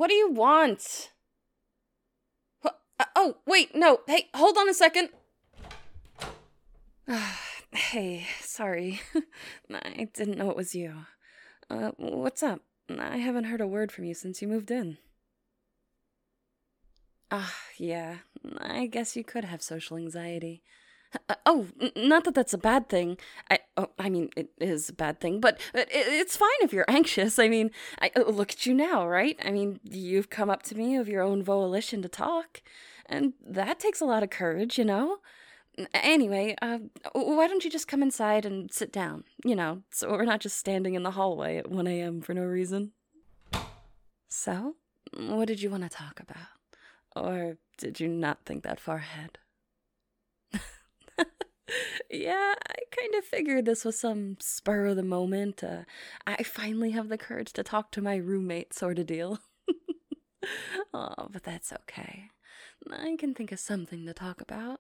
what do you want? Oh, wait, no. Hey, hold on a second. Hey, sorry. I didn't know it was you. What's up? I haven't heard a word from you since you moved in. Yeah. I guess you could have social anxiety. Not that that's a bad thing. I mean, it is a bad thing, but it's fine if you're anxious. I mean, look at you now, right? I mean, you've come up to me of your own volition to talk, and that takes a lot of courage, you know? Anyway, why don't you just come inside and sit down, so we're not just standing in the hallway at 1 a.m. for no reason. So, what did you want to talk about? Or did you not think that far ahead? Yeah, I kind of figured this was some spur of the moment. I finally have the courage to talk to my roommate sort of deal. Oh, but that's okay. I can think of something to talk about.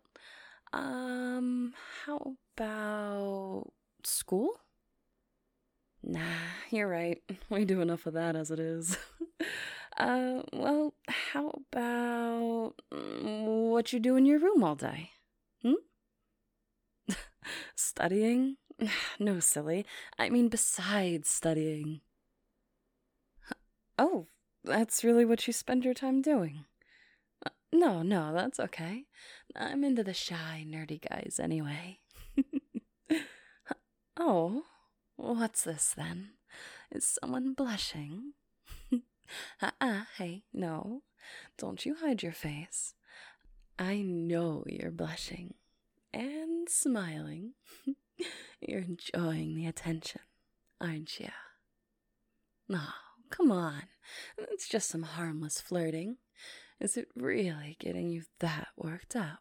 How about school? Nah, you're right. We do enough of that as it is. Well, how about what you do in your room all day? Studying? No, silly. I mean, besides studying. Oh, that's really what you spend your time doing? No, that's okay. I'm into the shy, nerdy guys anyway. Oh, what's this then? Is someone blushing? Hey, no. Don't you hide your face. I know you're blushing. And smiling. You're enjoying the attention, aren't you? Oh, come on. It's just some harmless flirting. Is it really getting you that worked up?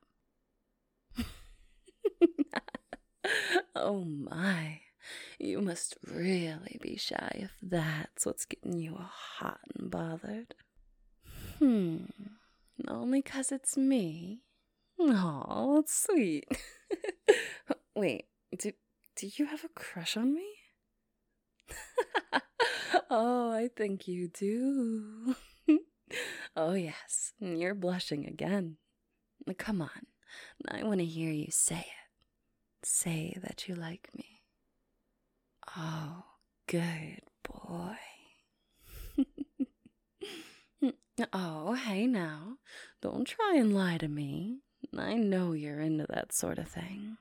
Oh my. You must really be shy if that's what's getting you hot and bothered. Only 'cause it's me? Aw, that's sweet. Wait, do you have a crush on me? Oh, I think you do. Oh, yes, you're blushing again. Come on, I want to hear you say it. Say that you like me. Oh, good boy. Oh, hey now. Don't try and lie to me. I know you're into that sort of thing.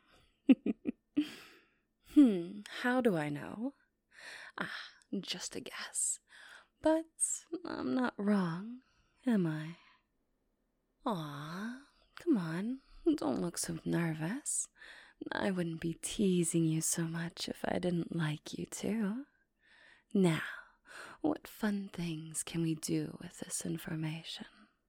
How do I know? Just a guess. But I'm not wrong, am I? Aw, come on. Don't look so nervous. I wouldn't be teasing you so much if I didn't like you too. Now, what fun things can we do with this information?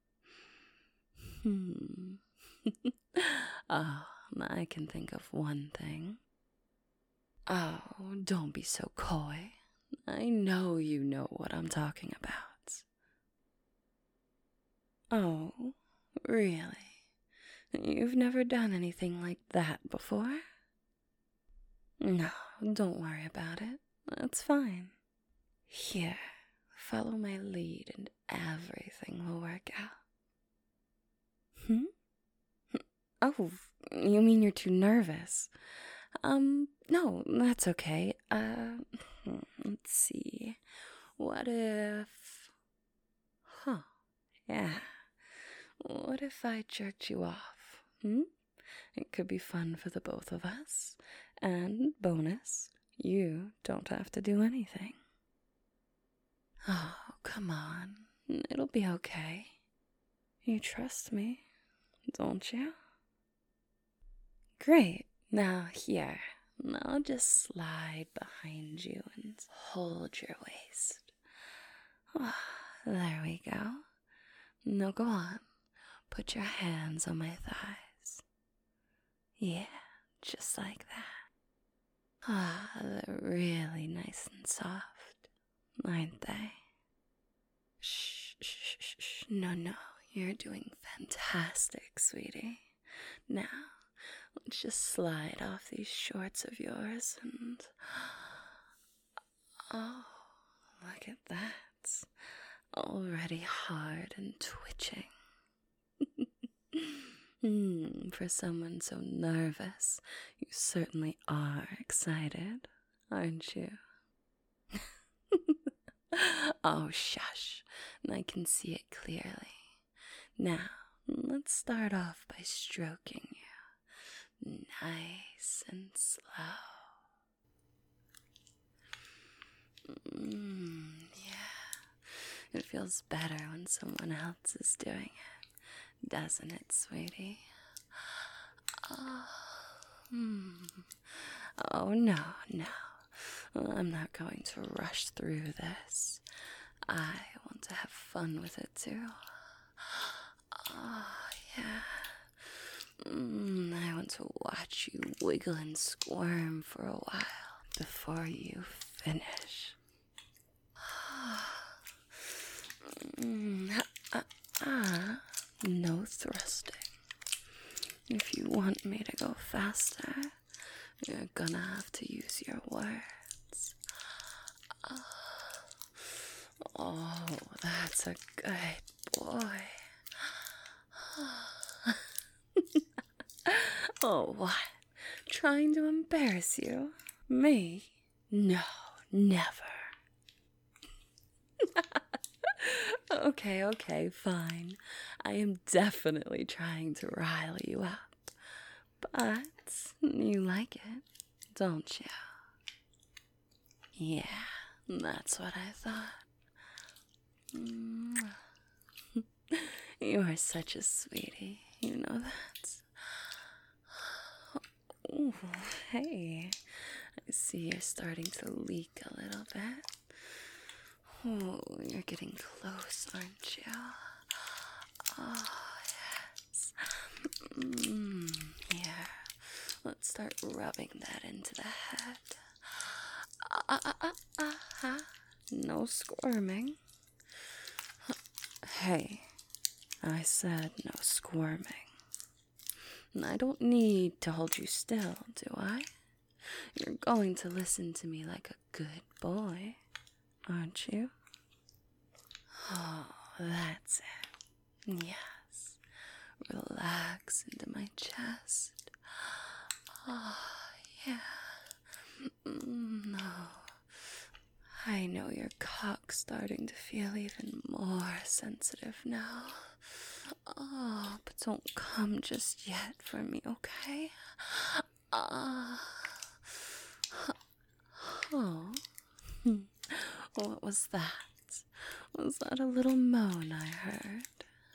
Oh, I can think of one thing. Oh, don't be so coy. I know you know what I'm talking about. Oh, really? You've never done anything like that before? No, don't worry about it. That's fine. Here, follow my lead and everything will work out. Oh, you mean you're too nervous? No, that's okay. Let's see. What if... Yeah. What if I jerked you off? It could be fun for the both of us. And bonus, you don't have to do anything. Oh, come on. It'll be okay. You trust me, don't you? Great. Now here. I'll just slide behind you and hold your waist. Oh, there we go. Now go on. Put your hands on my thighs. Yeah, just like that. They're really nice and soft, aren't they? Shh. No, you're doing fantastic, sweetie. Now, let's just slide off these shorts of yours and... Oh, look at that. already hard and twitching. For someone so nervous, you certainly are excited, aren't you? Oh, shush. I can see it clearly. Now, let's start off by stroking you. Nice and slow. Yeah. It feels better when someone else is doing it, doesn't it, sweetie? Oh, oh no, no. I'm not going to rush through this. I want to have fun with it too. Oh, yeah. I want to watch you wiggle and squirm for a while before you finish. No thrusting. If you want me to go faster, you're gonna have to use your words. Oh, that's a good boy. Oh, what? Trying to embarrass you? Me? No, never. Okay, fine. I am definitely trying to rile you up. But you like it, don't you? Yeah, that's what I thought. You are such a sweetie, you know that. Ooh, hey, I see you're starting to leak a little bit. Oh, you're getting close, aren't you? Oh, yes. Here, let's start rubbing that into the head. No squirming. Hey, I said no squirming. And I don't need to hold you still, do I? You're going to listen to me like a good boy, aren't you? Oh, that's it. Yes. Relax into my chest. Oh, yeah. No. I know your cock's starting to feel even more sensitive now. Oh, but don't come just yet for me, okay? Oh. What was that? Was that a little moan I heard?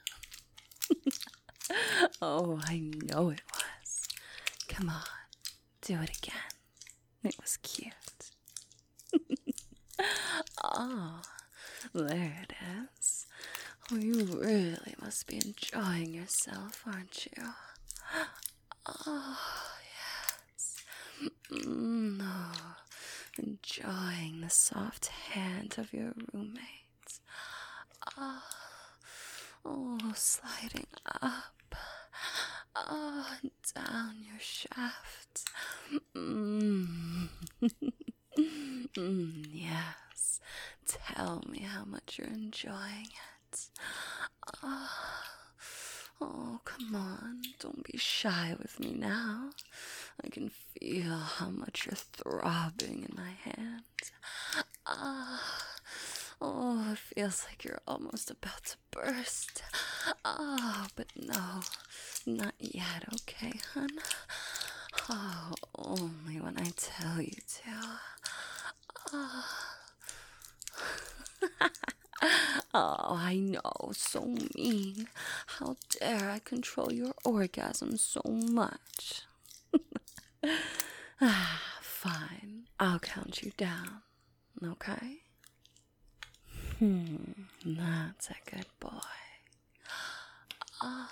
Oh, I know it was. Come on, do it again. It was cute. Oh, there it is. Oh, you really must be enjoying yourself, aren't you? Oh, yes. Oh, enjoying the soft hand of your roommate. Oh, sliding up. Oh, and down your shaft. Yes. Tell me how much you're enjoying it. Oh, come on. Don't be shy with me now. I can feel how much you're throbbing in my hands. Oh, it feels like you're almost about to burst. Oh, but no, not yet, okay, hon? Oh, only when I tell you to. Oh, I know, so mean. How dare I control your orgasm so much? Fine, I'll count you down, okay? That's a good boy. Oh,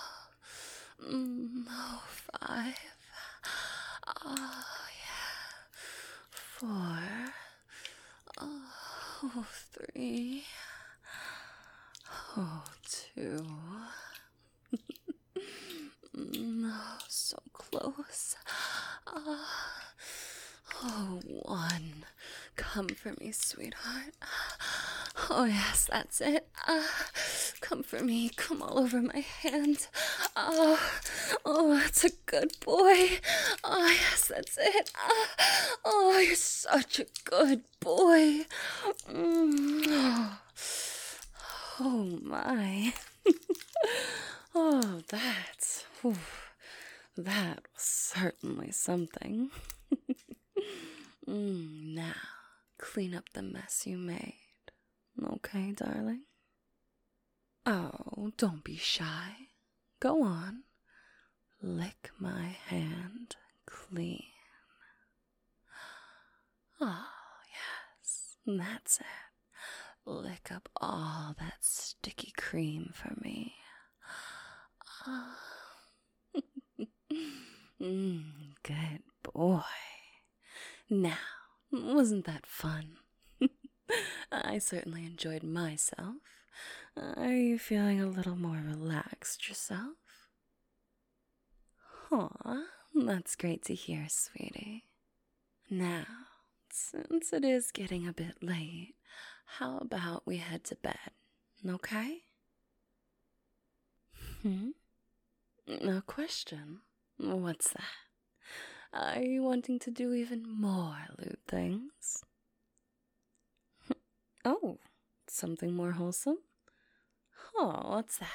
5. Oh, yeah. 4. Oh, 3. Oh, 2. Oh, so close. Oh, 1. Come for me, sweetheart. Oh, yes, that's it. Come for me. Come all over my hand. That's a good boy. Oh, yes, that's it. You're such a good boy. Oh, my. Oh, that was certainly something. Now, clean up the mess you made. Okay, darling? Oh, don't be shy. Go on. Lick my hand clean. Oh, yes, that's it. Lick up all that sticky cream for me. Good boy. Now, wasn't that fun? I certainly enjoyed myself. Are you feeling a little more relaxed yourself? Aw, that's great to hear, sweetie. Now, since it is getting a bit late, how about we head to bed, okay? A question? What's that? Are you wanting to do even more lewd things? Oh, something more wholesome? Oh, what's that?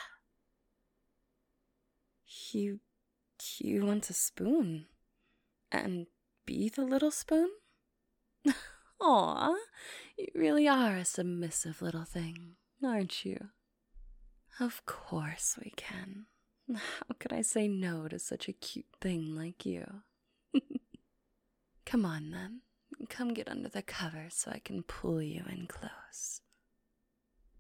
You want a spoon? And be the little spoon? Aw, you really are a submissive little thing, aren't you? Of course we can. How could I say no to such a cute thing like you? Come on, then. Come get under the covers so I can pull you in close.